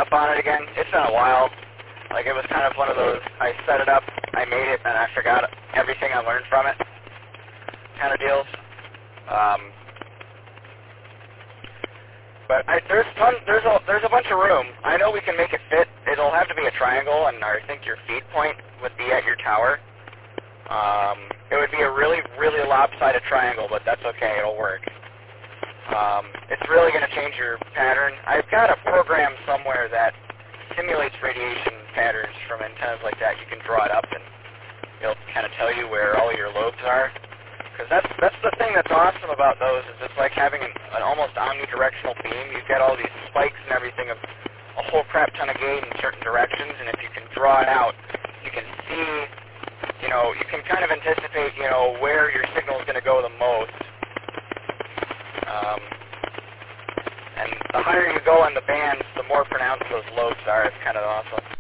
up on it again. It's been a while. Like, it was kind of one of those, I set it up, I made it, and I forgot everything I learned from it kind of deals. But there's a bunch of room. I know we can make it fit. It'll have to be a triangle, and I think your feed point would be at your tower. It would be a really, really lopsided triangle, but that's okay. It'll work. It's really going to change your pattern. I've got a program somewhere that simulates radiation patterns from antennas like that. You can draw it up, and it'll kind of tell you where all your lobes are. Because that's the thing that's awesome about those, is it's like having an almost omnidirectional beam. You've got all these spikes and everything of a whole crap ton of gain in certain directions, and if you can draw it out, you can see, you can kind of anticipate, where your signal is going to go the most. And the higher you go on the bands, the more pronounced those lobes are. It's kind of awesome.